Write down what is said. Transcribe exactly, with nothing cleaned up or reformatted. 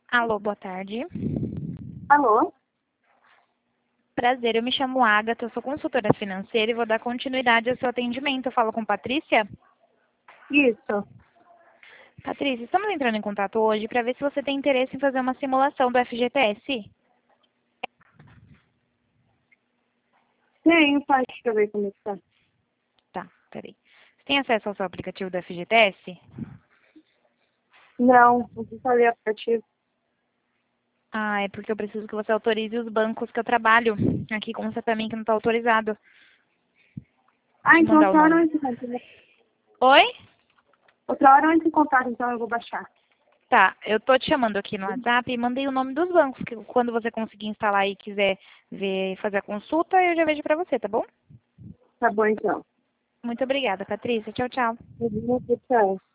Alô, boa tarde. Alô? Prazer, eu me chamo Agatha, eu sou consultora financeira e vou dar continuidade ao seu atendimento. Eu falo com Patrícia? Isso. Patrícia, estamos entrando em contato hoje para ver se você tem interesse em fazer uma simulação do F G T S. Tenho, faz pra ver como é que tá. Tá, peraí. Você tem acesso ao seu aplicativo do F G T S? Não, não precisa ler aplicativo. Ah, é porque eu preciso que você autorize os bancos que eu trabalho. Aqui consta pra mim que não está autorizado. Ah, Te então mandar o outra hora eu nome. entro em contato. Oi? Outra hora eu entro em contato, então eu vou baixar. Tá, eu tô te chamando aqui no WhatsApp e mandei o nome dos bancos, que quando você conseguir instalar e quiser ver, fazer a consulta, eu já vejo pra você, tá bom? Tá bom, então. Muito obrigada, Patrícia. Tchau, tchau. Uhum, tchau.